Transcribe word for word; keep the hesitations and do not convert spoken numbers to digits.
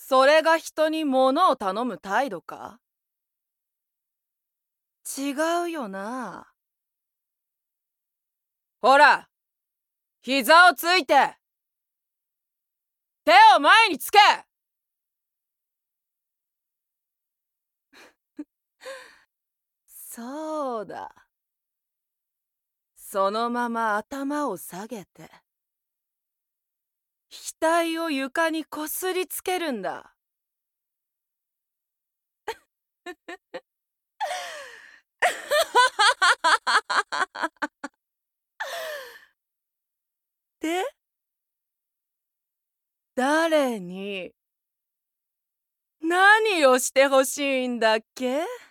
それが人に物を頼む態度か？違うよな。ほら、膝をついて、手を前につけ。そうだ。そのまま頭を下げて、額を床にこすりつけるんだ。で、誰に何をしてほしいんだっけ？